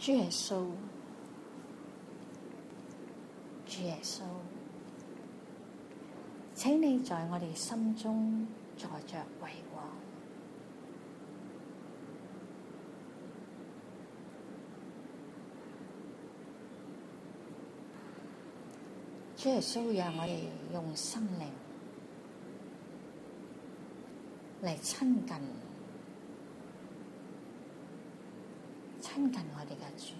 主耶穌，主耶穌，請你在我哋心中坐着為王。主耶穌，讓我哋用心靈嚟親近我哋嘅主，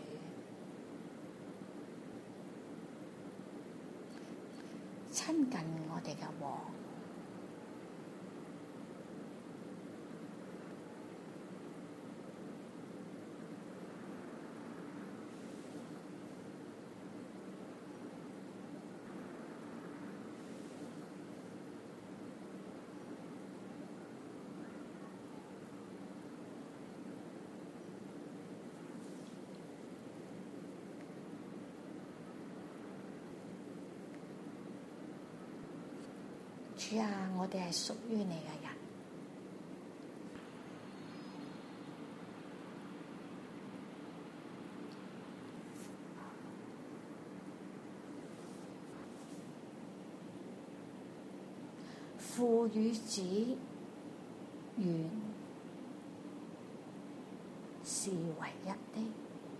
親近我哋嘅王。主啊，我哋係屬於你嘅人，父與子原是唯一的。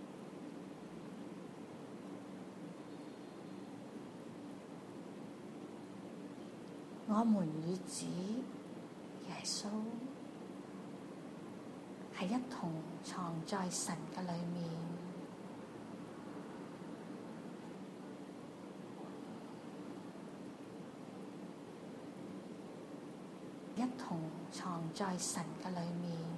我們與子耶穌係一同藏在神嘅裏面，一同藏在神嘅裏面。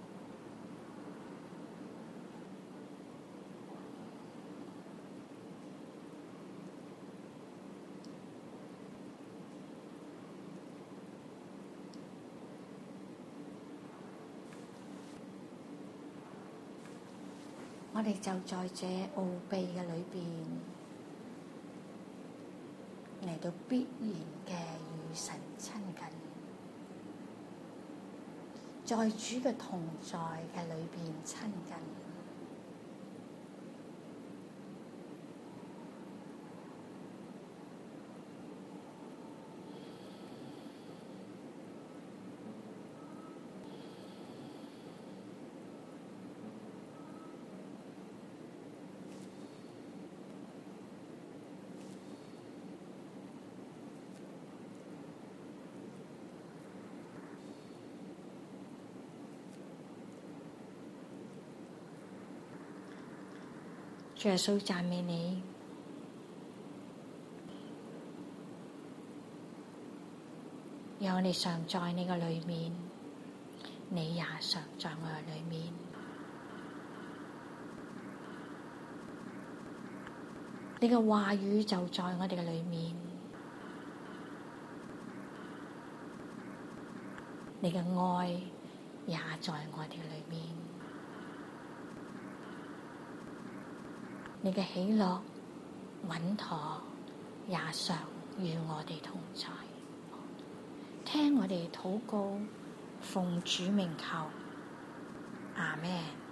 我哋就在這奧秘嘅裏邊，嚟到必然嘅與神親近，在主嘅同在嘅裏邊親近。主耶穌，讚美你，讓我哋常在你嘅裏面，你也常在我嘅裏面。你嘅話語就在我哋嘅裏面，你嘅愛也在我哋嘅裏面。你嘅喜樂穩妥也常與我哋同在，聽我哋禱告，奉主名求，阿們。